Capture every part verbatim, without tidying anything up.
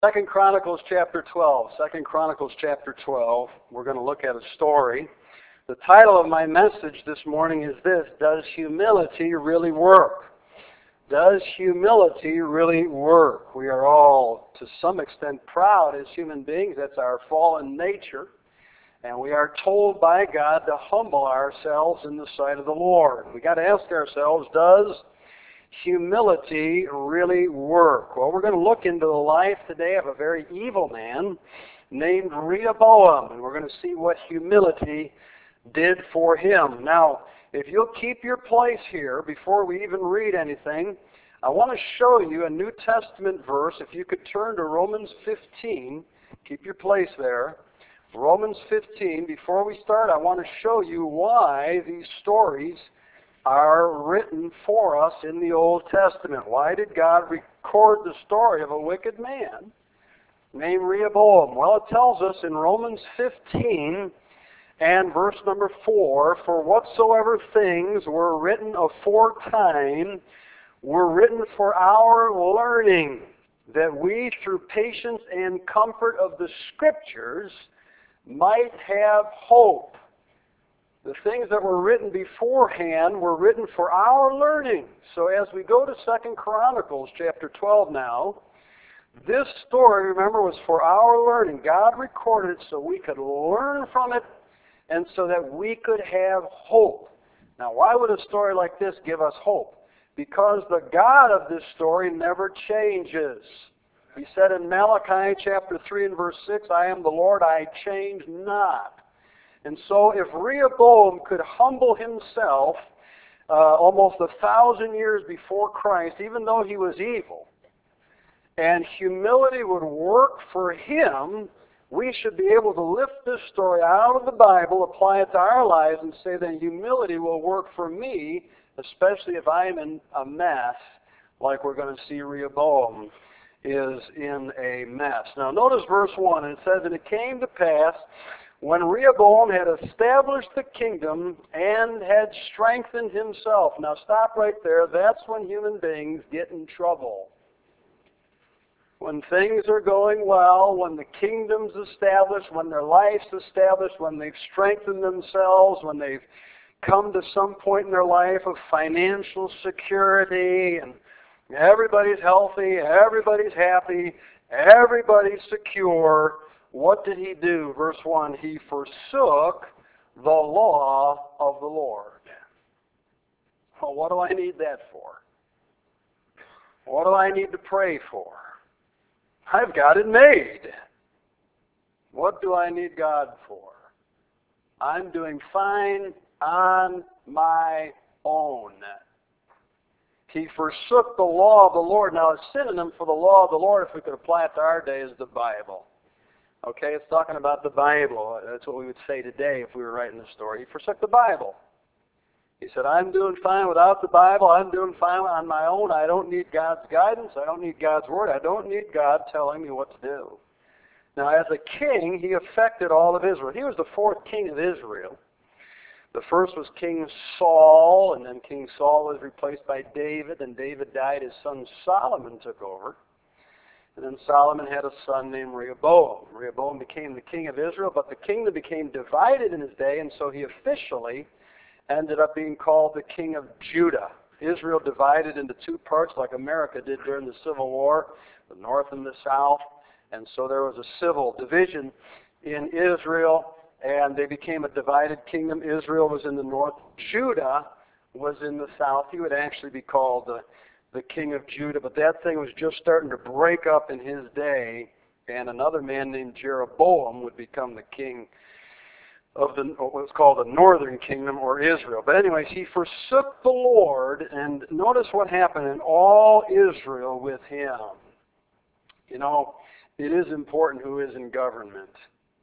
Second Chronicles chapter twelve. Second Chronicles chapter twelve. We're going to look at a story. The title of my message this morning is this: Does humility really work? Does humility really work? We are all, to some extent, proud as human beings. That's our fallen nature. And we are told by God to humble ourselves in the sight of the Lord. We've got to ask ourselves, does humility really work? Well, we're going to look into the life today of a very evil man named Rehoboam, and we're going to see what humility did for him. Now, if you'll keep your place here before we even read anything, I want to show you a New Testament verse. If you could turn to Romans fifteen, keep your place there. Romans fifteen. Before we start, I want to show you why these stories are written for us in the Old Testament. Why did God record the story of a wicked man named Rehoboam? Well, it tells us in Romans fifteen and verse number four, "For whatsoever things were written aforetime were written for our learning, that we through patience and comfort of the Scriptures might have hope." The things that were written beforehand were written for our learning. So as we go to Second Chronicles chapter twelve now, this story, remember, was for our learning. God recorded it so we could learn from it and so that we could have hope. Now, why would a story like this give us hope? Because the God of this story never changes. He said in Malachi chapter three and verse six, "I am the Lord, I change not." And so if Rehoboam could humble himself uh, almost a thousand years before Christ, even though he was evil, and humility would work for him, we should be able to lift this story out of the Bible, apply it to our lives, and say that humility will work for me, especially if I'm in a mess, like we're going to see Rehoboam is in a mess. Now notice verse one, and it says, "And it came to pass, when Rehoboam had established the kingdom and had strengthened himself." Now stop right there. That's when human beings get in trouble. When things are going well, when the kingdom's established, when their life's established, when they've strengthened themselves, when they've come to some point in their life of financial security, and everybody's healthy, everybody's happy, everybody's secure, what did he do? Verse one, "He forsook the law of the Lord." Well, what do I need that for? What do I need to pray for? I've got it made. What do I need God for? I'm doing fine on my own. He forsook the law of the Lord. Now, a synonym for the law of the Lord, if we could apply it to our day, is the Bible. Okay, it's talking about the Bible. That's what we would say today if we were writing the story. He forsook the Bible. He said, I'm doing fine without the Bible. I'm doing fine on my own. I don't need God's guidance. I don't need God's word. I don't need God telling me what to do. Now, as a king, he affected all of Israel. He was the fourth king of Israel. The first was King Saul, and then King Saul was replaced by David, and David died. His son Solomon took over. And then Solomon had a son named Rehoboam. Rehoboam became the king of Israel, but the kingdom became divided in his day, and so he officially ended up being called the king of Judah. Israel divided into two parts like America did during the Civil War, the north and the south. And so there was a civil division in Israel, and they became a divided kingdom. Israel was in the north. Judah was in the south. He would actually be called the the king of Judah, but that thing was just starting to break up in his day, and another man named Jeroboam would become the king of the what's called the northern kingdom, or Israel. But anyways, he forsook the Lord, and notice what happened in all Israel with him. You know, it is important who is in government,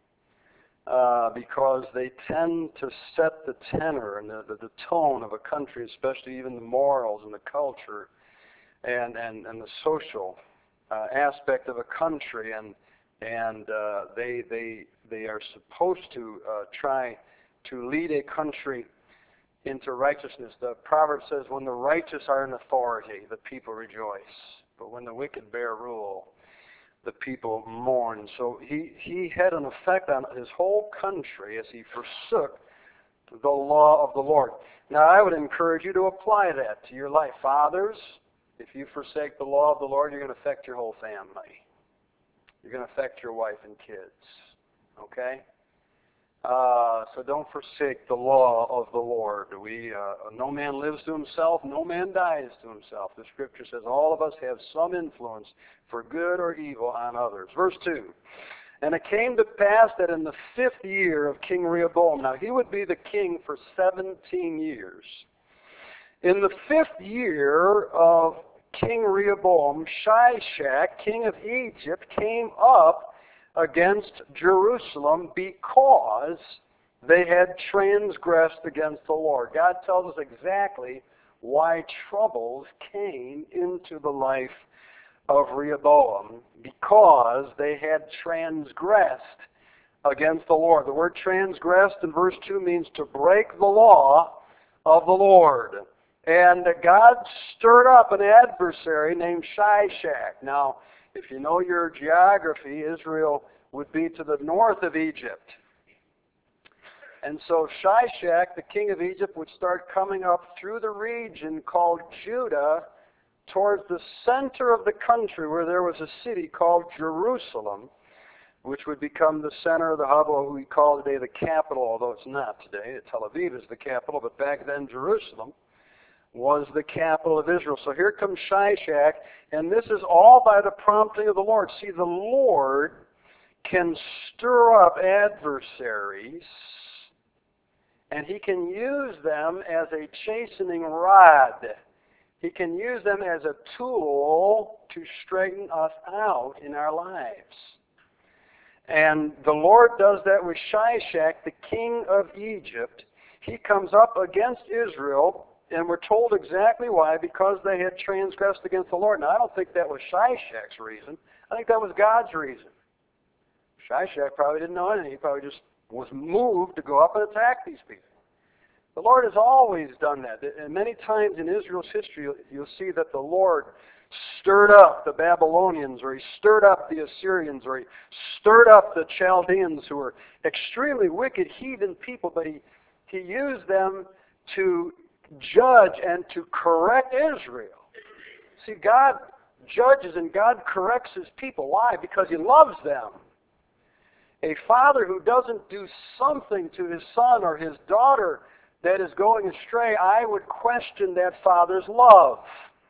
uh, because they tend to set the tenor and the, the, the tone of a country, especially even the morals and the culture and, and, and the social uh, aspect of a country, and and uh, they they they are supposed to uh, try to lead a country into righteousness. The proverb says, "When the righteous are in authority, the people rejoice. But when the wicked bear rule, the people mourned. So he, he had an effect on his whole country as he forsook the law of the Lord. Now, I would encourage you to apply that to your life. Fathers, if you forsake the law of the Lord, you're going to affect your whole family. You're going to affect your wife and kids. Okay? Uh, so don't forsake the law of the Lord. We, uh, no man lives to himself, no man dies to himself. The Scripture says all of us have some influence for good or evil on others. Verse two. And it came to pass that in the fifth year of King Rehoboam, now he would be the king for seventeen years. In the fifth year of King Rehoboam, Shishak, king of Egypt, came up against Jerusalem because they had transgressed against the Lord. God tells us exactly why troubles came into the life of Rehoboam, because they had transgressed against the Lord. The word transgressed in verse two means to break the law of the Lord. And God stirred up an adversary named Shishak. Now, if you know your geography, Israel would be to the north of Egypt. And so Shishak, the king of Egypt, would start coming up through the region called Judah towards the center of the country, where there was a city called Jerusalem, which would become the center of the hub of what we call today the capital, although it's not today. Tel Aviv is the capital, but back then Jerusalem was the capital of Israel. So here comes Shishak, and this is all by the prompting of the Lord. See, the Lord can stir up adversaries, and he can use them as a chastening rod. He can use them as a tool to straighten us out in our lives. And the Lord does that with Shishak, the king of Egypt. He comes up against Israel, and we're told exactly why, because they had transgressed against the Lord. Now, I don't think that was Shishak's reason. I think that was God's reason. Shishak probably didn't know anything. He probably just was moved to go up and attack these people. The Lord has always done that. And many times in Israel's history, you'll, you'll see that the Lord stirred up the Babylonians, or he stirred up the Assyrians, or he stirred up the Chaldeans, who were extremely wicked heathen people, but he, he used them to judge and to correct Israel. See, God judges and God corrects his people. Why? Because he loves them. A father who doesn't do something to his son or his daughter that is going astray, I would question that father's love.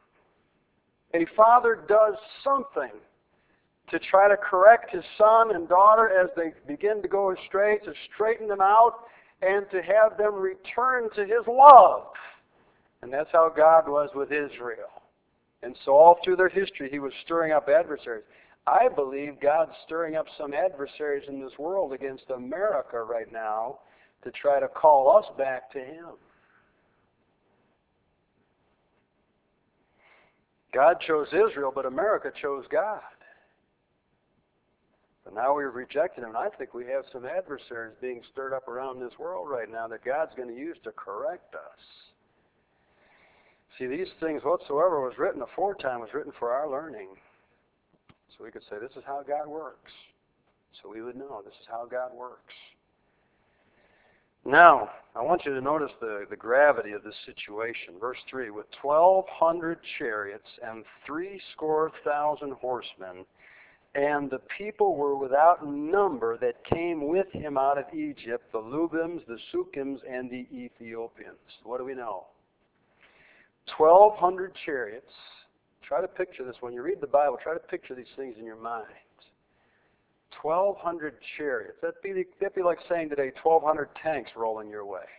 A father does something to try to correct his son and daughter as they begin to go astray, to straighten them out, and to have them return to his love. And that's how God was with Israel. And so all through their history, he was stirring up adversaries. I believe God's stirring up some adversaries in this world against America right now to try to call us back to him. God chose Israel, but America chose God. But now we've rejected him, and I think we have some adversaries being stirred up around this world right now that God's going to use to correct us. See, these things whatsoever was written aforetime was written for our learning. So we could say, this is how God works. So we would know this is how God works. Now, I want you to notice the, the gravity of this situation. Verse three, with twelve hundred chariots and three score thousand horsemen, and the people were without number that came with him out of Egypt, the Lubims, the Sukkims, and the Ethiopians. What do we know? twelve hundred chariots. Try to picture this. When you read the Bible, try to picture these things in your mind. twelve hundred chariots. That'd be, that'd be like saying today twelve hundred tanks rolling your way.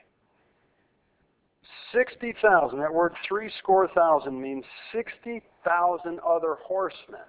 sixty thousand. That word three score thousand means sixty thousand other horsemen.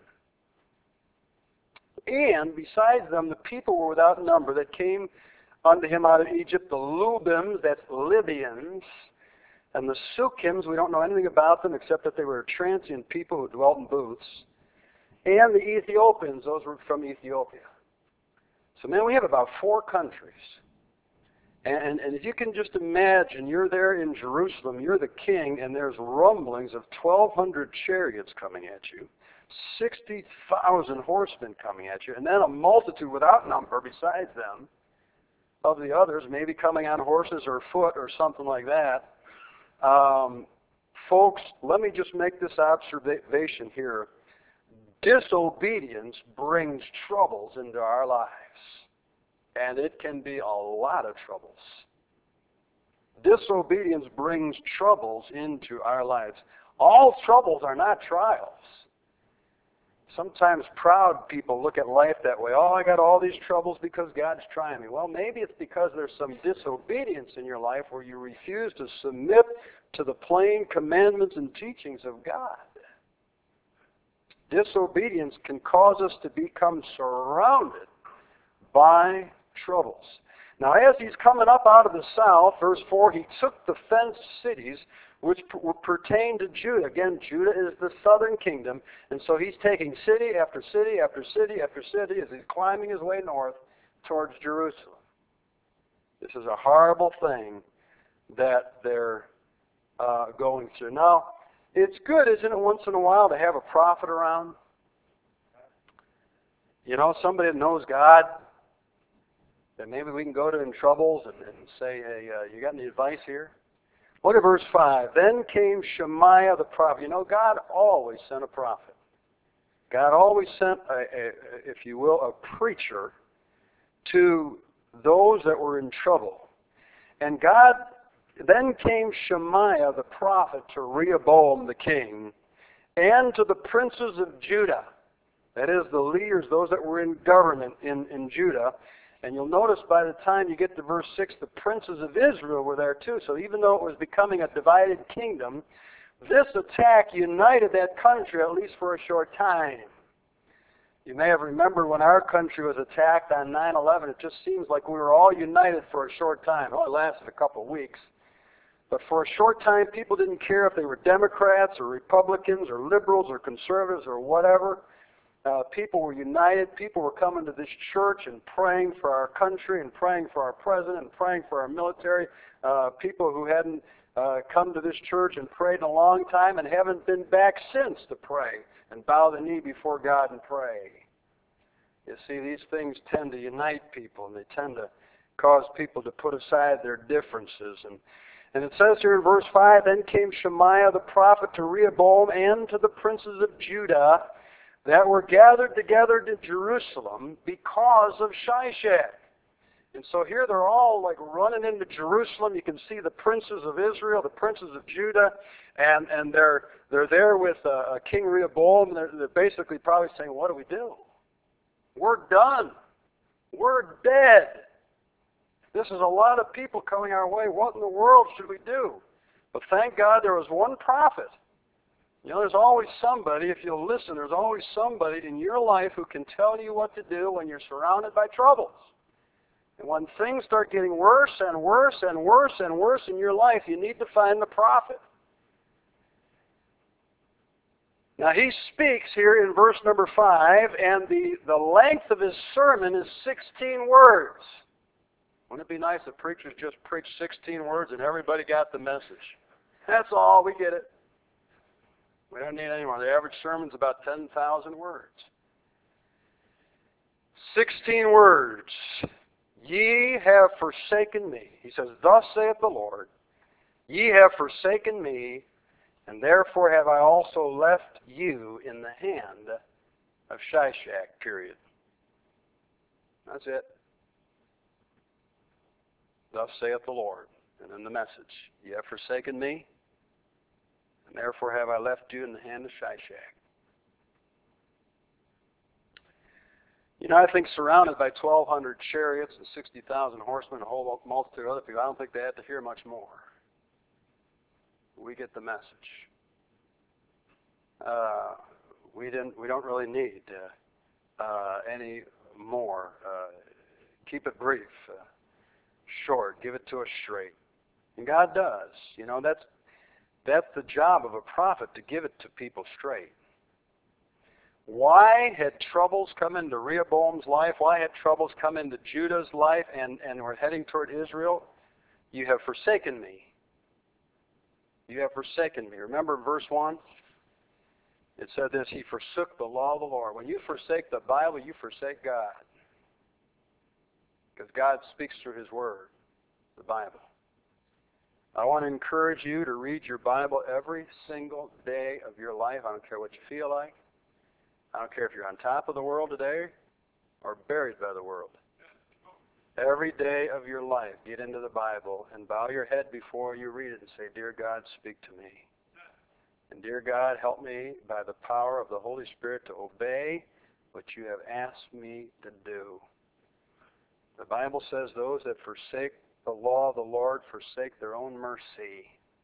And besides them, the people were without number that came unto him out of Egypt, the Lubims, that's Libyans, and the Sukkims, we don't know anything about them except that they were transient people who dwelt in booths, and the Ethiopians, those were from Ethiopia. So, man, we have about four countries. And, and if you can just imagine, you're there in Jerusalem, you're the king, and there's rumblings of twelve hundred chariots coming at you, sixty thousand horsemen coming at you, and then a multitude without number besides them of the others, maybe coming on horses or foot or something like that. Um, folks, let me just make this observation here. Disobedience brings troubles into our lives, and it can be a lot of troubles. Disobedience brings troubles into our lives. All troubles are not trials. Sometimes proud people look at life that way. Oh, I got all these troubles because God's trying me. Well, maybe it's because there's some disobedience in your life where you refuse to submit to the plain commandments and teachings of God. Disobedience can cause us to become surrounded by troubles. Now, as he's coming up out of the south, verse four, he took the fenced cities which pertain to Judah. Again, Judah is the southern kingdom, and so he's taking city after city after city after city as he's climbing his way north towards Jerusalem. This is a horrible thing that they're uh, going through. Now, it's good, isn't it, once in a while to have a prophet around? You know, somebody that knows God, that maybe we can go to in troubles and, and say, hey, uh, you got any advice here? Look at verse five. Then came Shemaiah the prophet. You know, God always sent a prophet. God always sent, a, a, if you will, a preacher to those that were in trouble. And God, then came Shemaiah the prophet to Rehoboam the king and to the princes of Judah. That is, the leaders, those that were in government in, in Judah. And you'll notice by the time you get to verse six, the princes of Israel were there too. So even though it was becoming a divided kingdom, this attack united that country at least for a short time. You may have remembered when our country was attacked on nine eleven, it just seems like we were all united for a short time. Oh, it lasted a couple of weeks. But for a short time, people didn't care if they were Democrats or Republicans or liberals or conservatives or whatever. Uh, people were united. People were coming to this church and praying for our country and praying for our president and praying for our military. Uh, people who hadn't uh, come to this church and prayed in a long time and haven't been back since to pray and bow the knee before God and pray. You see, these things tend to unite people, and they tend to cause people to put aside their differences. And, and it says here in verse five, then came Shemaiah the prophet to Rehoboam and to the princes of Judah that were gathered together to Jerusalem because of Shishak. And so here they're all like running into Jerusalem. You can see the princes of Israel, the princes of Judah, and, and they're they're there with uh, King Rehoboam. They're, they're basically probably saying, what do we do? We're done. We're dead. This is a lot of people coming our way. What in the world should we do? But thank God there was one prophet. You know, there's always somebody, if you'll listen, there's always somebody in your life who can tell you what to do when you're surrounded by troubles. And when things start getting worse and worse and worse and worse in your life, you need to find the prophet. Now, he speaks here in verse number five, and the, the length of his sermon is sixteen words. Wouldn't it be nice if preachers just preached sixteen words and everybody got the message? That's all, we get it. We don't need any more. The average sermon's about ten thousand words. sixteen words. Ye have forsaken me. He says, thus saith the Lord, ye have forsaken me, and therefore have I also left you in the hand of Shishak, period. That's it. Thus saith the Lord. And then the message. Ye have forsaken me, and therefore have I left you in the hand of Shishak. You know, I think surrounded by twelve hundred chariots and sixty thousand horsemen and a whole multitude of other people, I don't think they had to hear much more. We get the message. Uh, we didn't. We don't really need uh, uh, any more. Uh, keep it brief, uh, short. Give it to us straight. And God does. You know, that's that's the job of a prophet, to give it to people straight. Why had troubles come into Rehoboam's life? Why had troubles come into Judah's life, and and we're heading toward Israel? You have forsaken me. You have forsaken me. Remember verse one? It said this, he forsook the law of the Lord. When you forsake the Bible, you forsake God. Because God speaks through His Word, the Bible. I want to encourage you to read your Bible every single day of your life. I don't care what you feel like. I don't care if you're on top of the world today or buried by the world. Every day of your life, get into the Bible and bow your head before you read it and say, Dear God, speak to me. And dear God, help me by the power of the Holy Spirit to obey what you have asked me to do. The Bible says those that forsake the law of the Lord forsake their own mercy.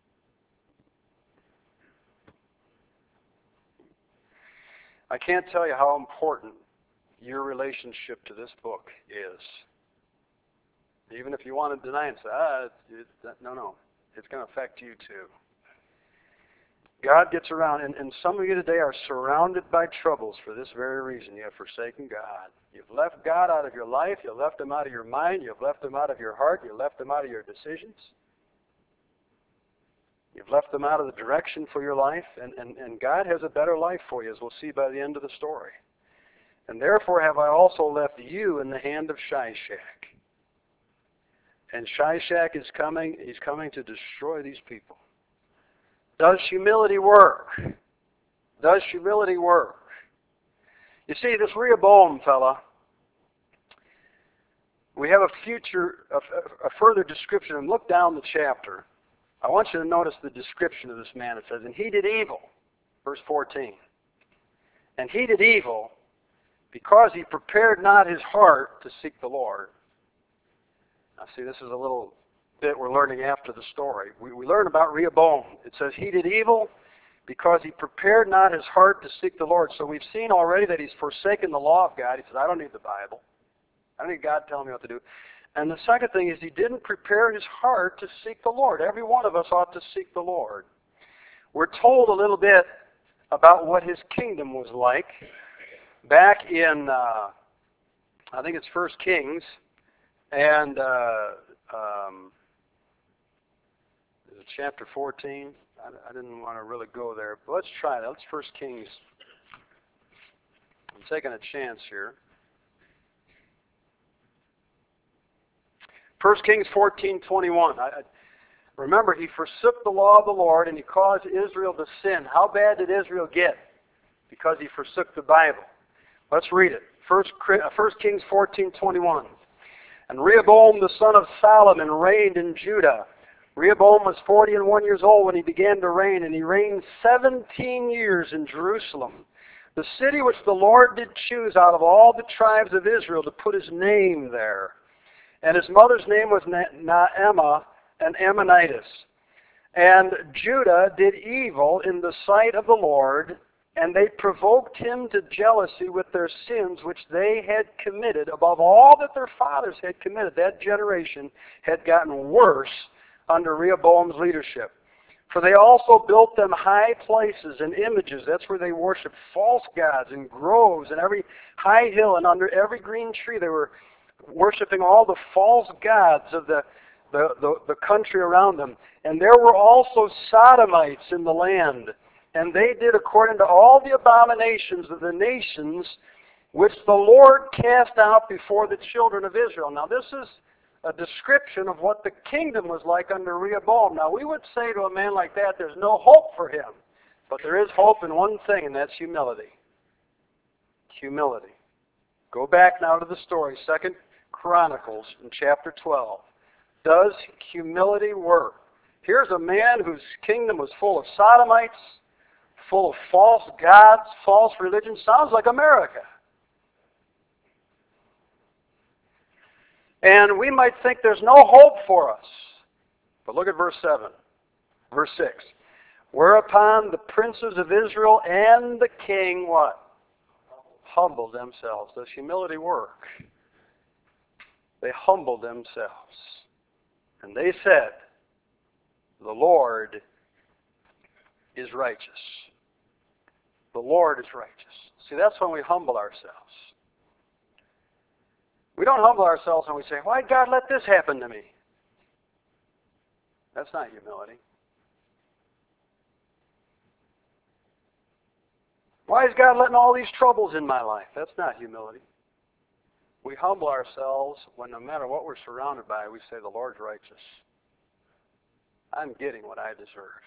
I can't tell you how important your relationship to this book is. Even if you want to deny it and say, ah, it's, it's, no, no, it's going to affect you too. God gets around, and, and some of you today are surrounded by troubles for this very reason. You have forsaken God. You've left God out of your life. You've left Him out of your mind. You've left Him out of your heart. You've left Him out of your decisions. You've left Him out of the direction for your life. And, and, and God has a better life for you, as we'll see by the end of the story. And therefore have I also left you in the hand of Shishak. And Shishak is coming. He's coming to destroy these people. Does humility work? Does humility work? You see, this Rehoboam fella, we have a future, a, a further description, and look down the chapter. I want you to notice the description of this man. It says, and he did evil, verse fourteen. And he did evil because he prepared not his heart to seek the Lord. Now see, this is a little bit we're learning after the story. We, we learn about Rehoboam. It says he did evil because he prepared not his heart to seek the Lord. So we've seen already that he's forsaken the law of God. He said, I don't need the Bible. I don't need God telling me what to do. And the second thing is he didn't prepare his heart to seek the Lord. Every one of us ought to seek the Lord. We're told a little bit about what his kingdom was like back in, uh, I think it's First Kings, and uh, um, is it chapter fourteen? I, I didn't want to really go there, but let's try that. Let's First Kings. I'm taking a chance here. First Kings fourteen twenty-one. I, I, remember, he forsook the law of the Lord and he caused Israel to sin. How bad did Israel get? Because he forsook the Bible. Let's read it. First, First Kings fourteen twenty-one. And Rehoboam the son of Solomon reigned in Judah. Rehoboam was forty and one years old when he began to reign, and he reigned seventeen years in Jerusalem, the city which the Lord did choose out of all the tribes of Israel to put his name there. And his mother's name was Naamah, an Ammonitess. And Judah did evil in the sight of the Lord, and they provoked him to jealousy with their sins which they had committed above all that their fathers had committed. That generation had gotten worse under Rehoboam's leadership. For they also built them high places and images. That's where they worshiped false gods and groves and every high hill and under every green tree. They were worshiping all the false gods of the, the, the, the country around them. And there were also sodomites in the land. And they did according to all the abominations of the nations which the Lord cast out before the children of Israel. Now this is a description of what the kingdom was like under Rehoboam. Now we would say to a man like that, there's no hope for him. But there is hope in one thing, and that's humility. Humility. Go back now to the story, Second Chronicles in chapter twelve. Does humility work? Here's a man whose kingdom was full of sodomites, full of false gods, false religion. Sounds like America. And we might think there's no hope for us. But look at verse seven. Verse six. Whereupon the princes of Israel and the king, what? Humbled themselves. Does humility work? They humbled themselves. And they said, the Lord is righteous. The Lord is righteous. See, that's when we humble ourselves. We don't humble ourselves and we say, why did God let this happen to me? That's not humility. Why is God letting all these troubles in my life? That's not humility. We humble ourselves when no matter what we're surrounded by, we say, the Lord's righteous. I'm getting what I deserve.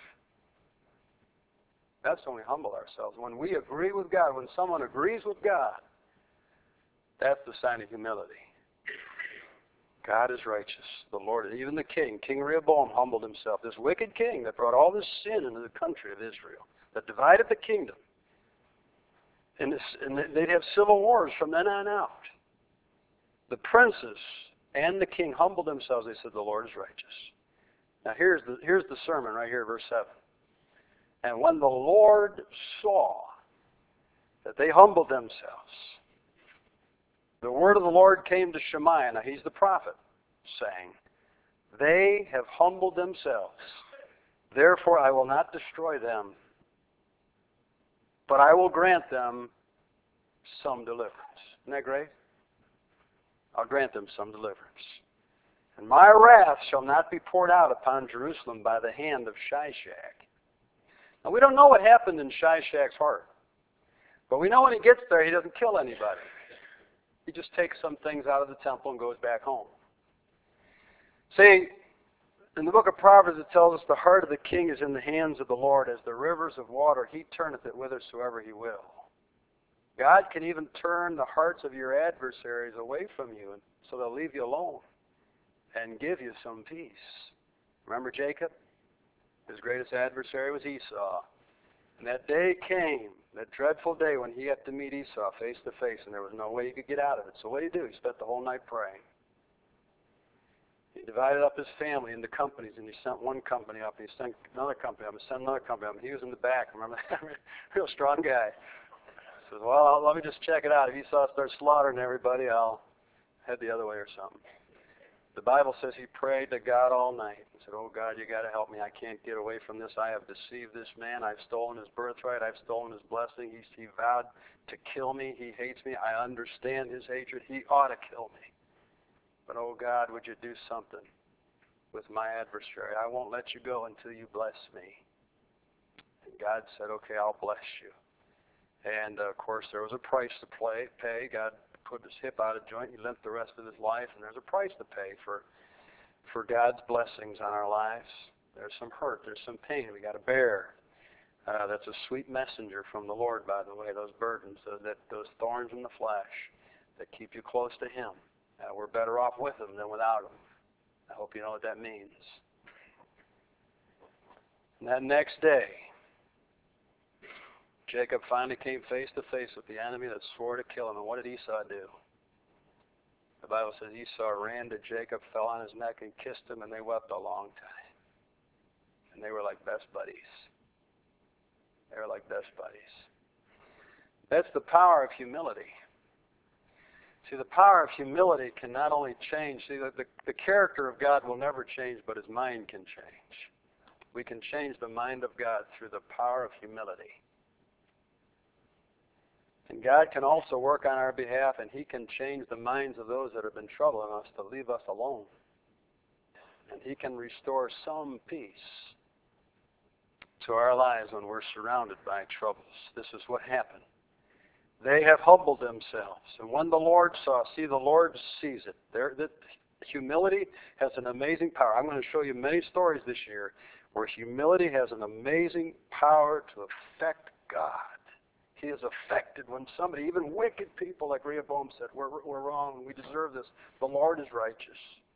That's when we humble ourselves. When we agree with God, when someone agrees with God, that's the sign of humility. God is righteous. The Lord, even the king, King Rehoboam, humbled himself. This wicked king that brought all this sin into the country of Israel, that divided the kingdom. And, this, and they'd have civil wars from then on out. The princes and the king humbled themselves. They said, the Lord is righteous. Now here's the, here's the sermon right here, verse seven. And when the Lord saw that they humbled themselves, the word of the Lord came to Shemaiah, now he's the prophet, saying, they have humbled themselves. Therefore I will not destroy them, but I will grant them some deliverance. Isn't that great? I'll grant them some deliverance. And my wrath shall not be poured out upon Jerusalem by the hand of Shishak. Now we don't know what happened in Shishak's heart. But we know when he gets there, he doesn't kill anybody. He just takes some things out of the temple and goes back home. See, in the book of Proverbs it tells us the heart of the king is in the hands of the Lord. As the rivers of water, he turneth it whithersoever he will. God can even turn the hearts of your adversaries away from you, and so they'll leave you alone and give you some peace. Remember Jacob? His greatest adversary was Esau. And that day came, that dreadful day when he had to meet Esau face to face, and there was no way he could get out of it. So what did he do? He spent the whole night praying. He divided up his family into companies, and he sent one company up, and he sent another company up, and sent another company up, and he was in the back. Remember that? Real strong guy. He says, well, I'll, let me just check it out. If Esau starts slaughtering everybody, I'll head the other way or something. The Bible says he prayed to God all night. He said, oh, God, you got to help me. I can't get away from this. I have deceived this man. I've stolen his birthright. I've stolen his blessing. He's, he vowed to kill me. He hates me. I understand his hatred. He ought to kill me. But, oh, God, would you do something with my adversary? I won't let you go until you bless me. And God said, okay, I'll bless you. And, uh, of course, there was a price to play, pay. God put his hip out of joint. He limped the rest of his life, and there's a price to pay for for God's blessings on our lives. There's some hurt. There's some pain we got to bear. Uh, that's a sweet messenger from the Lord, by the way, those burdens, uh, that those thorns in the flesh that keep you close to him. Uh, we're better off with him than without him. I hope you know what that means. And that next day, Jacob finally came face to face with the enemy that swore to kill him. And what did Esau do? The Bible says Esau ran to Jacob, fell on his neck, and kissed him, and they wept a long time. And they were like best buddies. They were like best buddies. That's the power of humility. See, the power of humility can not only change, see, the, the, the character of God will never change, but his mind can change. We can change the mind of God through the power of humility. And God can also work on our behalf, and he can change the minds of those that have been troubling us to leave us alone. And he can restore some peace to our lives when we're surrounded by troubles. This is what happened. They have humbled themselves. And when the Lord saw, see, the Lord sees it. There, that humility has an amazing power. I'm going to show you many stories this year where humility has an amazing power to affect God. He is affected when somebody, even wicked people like Rehoboam said, we're, we're wrong, we deserve this. The Lord is righteous.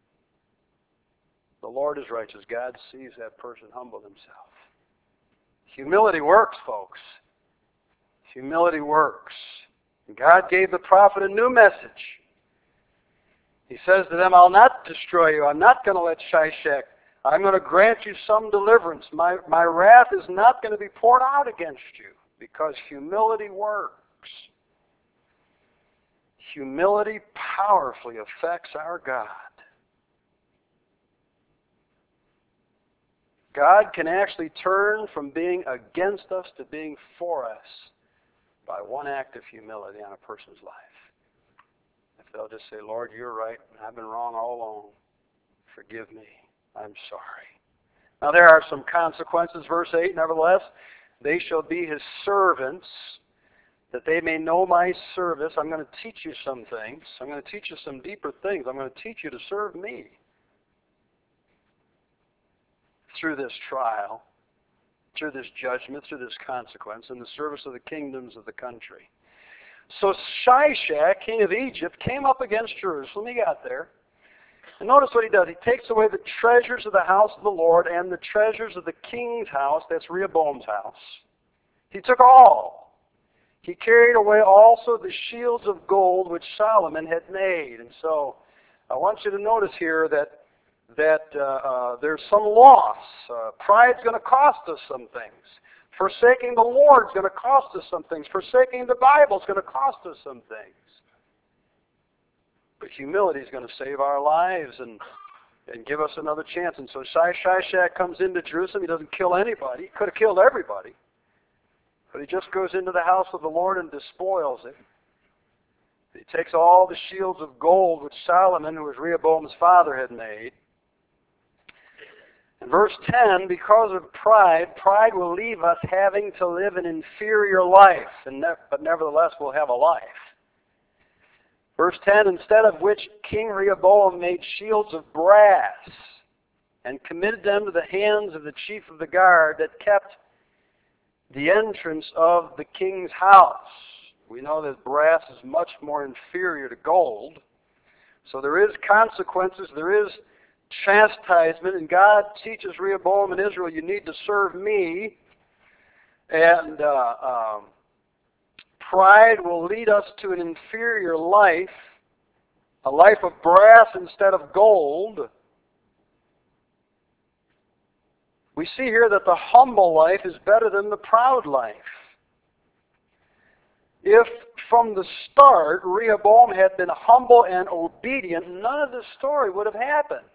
The Lord is righteous. God sees that person humble himself. Humility works, folks. Humility works. And God gave the prophet a new message. He says to them, I'll not destroy you. I'm not going to let Shishak. I'm going to grant you some deliverance. My, my wrath is not going to be poured out against you. Because humility works. Humility powerfully affects our God. God can actually turn from being against us to being for us by one act of humility on a person's life. If they'll just say, Lord, you're right. I've been wrong all along. Forgive me. I'm sorry. Now there are some consequences. Verse eight, nevertheless, they shall be his servants, that they may know my service. I'm going to teach you some things. I'm going to teach you some deeper things. I'm going to teach you to serve me through this trial, through this judgment, through this consequence, in the service of the kingdoms of the country. So Shishak, king of Egypt, came up against Jerusalem. He got there. And notice what he does. He takes away the treasures of the house of the Lord and the treasures of the king's house. That's Rehoboam's house. He took all. He carried away also the shields of gold which Solomon had made. And so I want you to notice here that that uh, uh, there's some loss. Uh, pride's going to cost us some things. Forsaking the Lord's going to cost us some things. Forsaking the Bible is going to cost us some things. But humility is going to save our lives and, and give us another chance. And so Shishak comes into Jerusalem. He doesn't kill anybody. He could have killed everybody. But he just goes into the house of the Lord and despoils it. He takes all the shields of gold which Solomon, who was Rehoboam's father, had made. In verse ten, because of pride, pride will leave us having to live an inferior life, and ne- but nevertheless we'll have a life. Verse ten, instead of which King Rehoboam made shields of brass and committed them to the hands of the chief of the guard that kept the entrance of the king's house. We know that brass is much more inferior to gold. So there is consequences, there is chastisement, and God teaches Rehoboam and Israel, you need to serve me. And uh, um, pride will lead us to an inferior life, a life of brass instead of gold. We see here that the humble life is better than the proud life. If from the start Rehoboam had been humble and obedient, none of this story would have happened.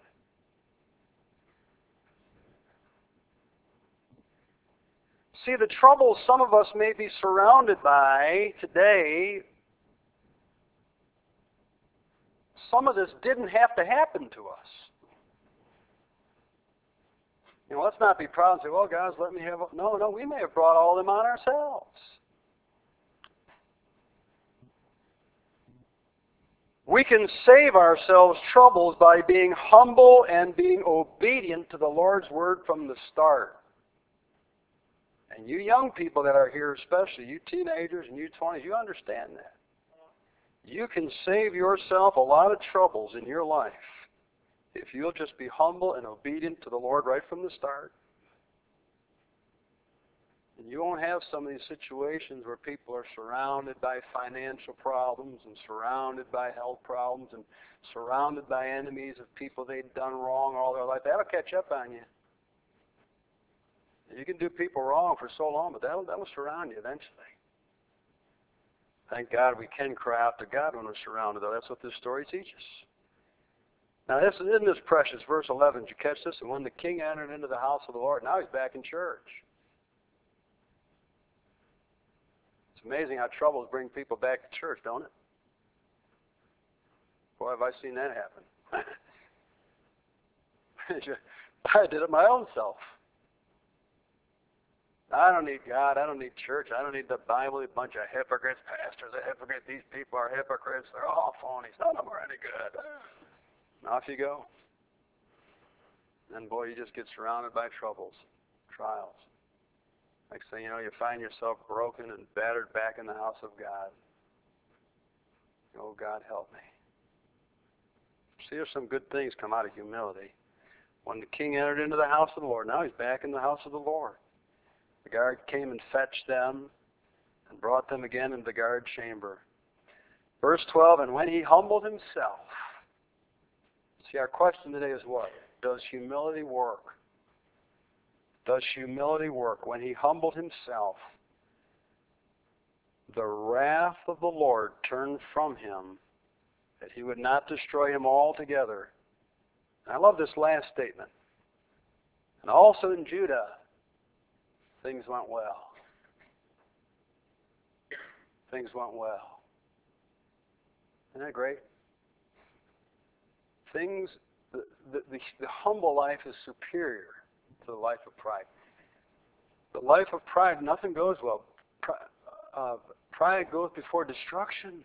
See, the troubles some of us may be surrounded by today, some of this didn't have to happen to us. You know, let's not be proud and say, well, guys, let me have... A... No, no, we may have brought all of them on ourselves. We can save ourselves troubles by being humble and being obedient to the Lord's word from the start. And you young people that are here, especially you teenagers and you twenties, you understand that. You can save yourself a lot of troubles in your life if you'll just be humble and obedient to the Lord right from the start. And you won't have some of these situations where people are surrounded by financial problems and surrounded by health problems and surrounded by enemies of people they've done wrong all their life. That'll catch up on you. You can do people wrong for so long, but that'll, that'll surround you eventually. Thank God we can cry out to God when we're surrounded, though. That's what this story teaches. Now, this, isn't this precious? Verse eleven, did you catch this? And when the king entered into the house of the Lord, now he's back in church. It's amazing how troubles bring people back to church, don't it? Boy, have I seen that happen. I did it my own self. I don't need God. I don't need church. I don't need the Bible. A bunch of hypocrites. Pastors are hypocrites. These people are hypocrites. They're all phonies. None of them are any good. And off you go. And boy, you just get surrounded by troubles, trials. Next thing you know, you find yourself broken and battered back in the house of God. Oh, God, help me. See, there's some good things come out of humility. When the king entered into the house of the Lord, now he's back in the house of the Lord. The guard came and fetched them and brought them again into the guard chamber. Verse twelve, and when he humbled himself. See, our question today is what? Does humility work? Does humility work? When he humbled himself, the wrath of the Lord turned from him, that he would not destroy him altogether. And I love this last statement. And also in Judah, things went well. Things went well. Isn't that great? Things, the, the, the, the humble life is superior to the life of pride. The life of pride, nothing goes well. Uh, Pride goes before destruction.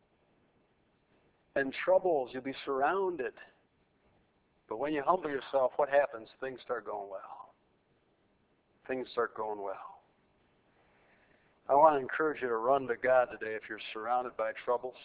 And troubles, you'll be surrounded. But when you humble yourself, what happens? Things start going well. Things start going well. I want to encourage you to run to God today if you're surrounded by troubles.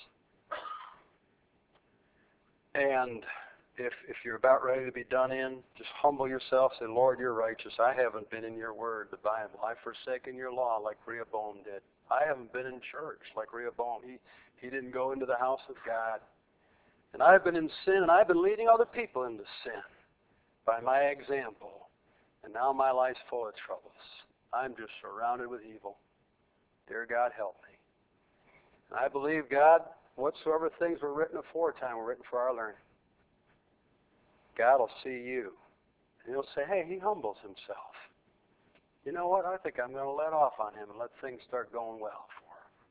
And if if you're about ready to be done in, just humble yourself. Say, Lord, you're righteous. I haven't been in your word, the Bible. I've forsaken your law like Rehoboam did. I haven't been in church like Rehoboam. He, he didn't go into the house of God. And I've been in sin, and I've been leading other people into sin by my example. And now my life's full of troubles. I'm just surrounded with evil. Dear God, help me. And I believe, God, whatsoever things were written aforetime were written for our learning. God will see you. And he'll say, hey, he humbles himself. You know what? I think I'm going to let off on him and let things start going well for him.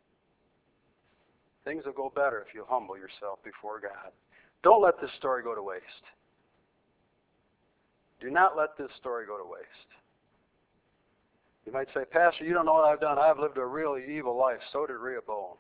Things will go better if you humble yourself before God. Don't let this story go to waste. Do not let this story go to waste. You might say, Pastor, you don't know what I've done. I've lived a really evil life. So did Rehoboam.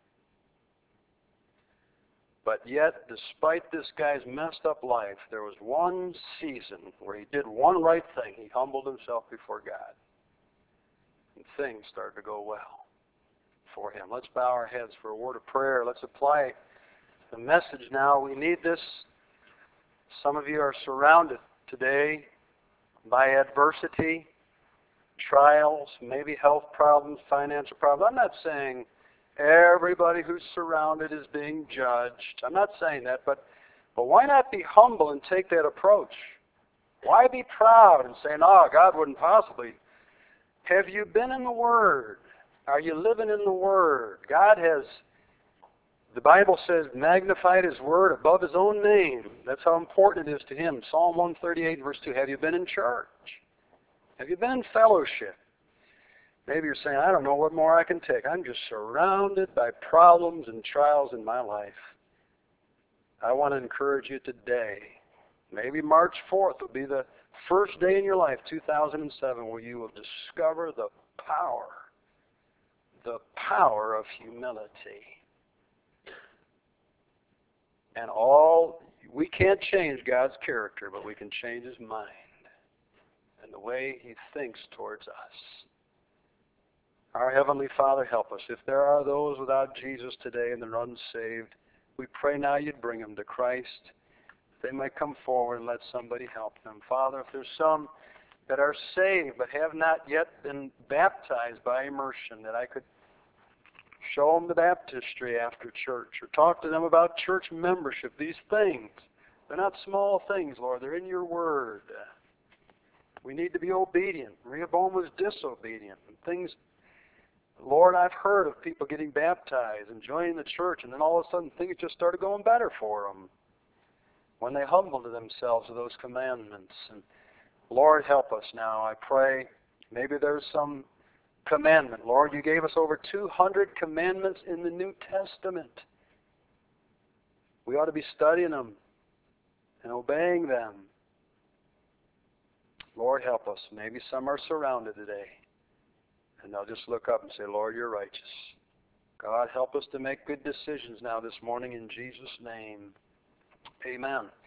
But yet, despite this guy's messed up life, there was one season where he did one right thing. He humbled himself before God. And things started to go well for him. Let's bow our heads for a word of prayer. Let's apply the message now. We need this. Some of you are surrounded today by adversity, trials, maybe health problems, financial problems. I'm not saying everybody who's surrounded is being judged. I'm not saying that, but, but why not be humble and take that approach? Why be proud and say, no, God wouldn't possibly. Have you been in the Word? Are you living in the Word? God has, the Bible says, magnified His Word above His own name. That's how important it is to Him. Psalm one thirty-eight, verse two, have you been in church? Have you been in fellowship? Maybe you're saying, I don't know what more I can take. I'm just surrounded by problems and trials in my life. I want to encourage you today. Maybe March fourth will be the first day in your life, two thousand seven, where you will discover the power, the power of humility. And all, we can't change God's character, but we can change His mind and the way He thinks towards us. Our Heavenly Father, help us. If there are those without Jesus today and they're unsaved, we pray now you'd bring them to Christ. They might come forward and let somebody help them. Father, if there's some that are saved but have not yet been baptized by immersion, that I could show them the baptistry after church or talk to them about church membership, these things. They're not small things, Lord. They're in your word. We need to be obedient. Rehoboam was disobedient. And things, Lord, I've heard of people getting baptized and joining the church, and then all of a sudden things just started going better for them when they humbled themselves to those commandments. And Lord, help us now. I pray maybe there's some commandment. Lord, you gave us over two hundred commandments in the New Testament. We ought to be studying them and obeying them. Lord, help us. Maybe some are surrounded today, and they'll just look up and say, Lord, you're righteous. God, help us to make good decisions now this morning in Jesus' name. Amen.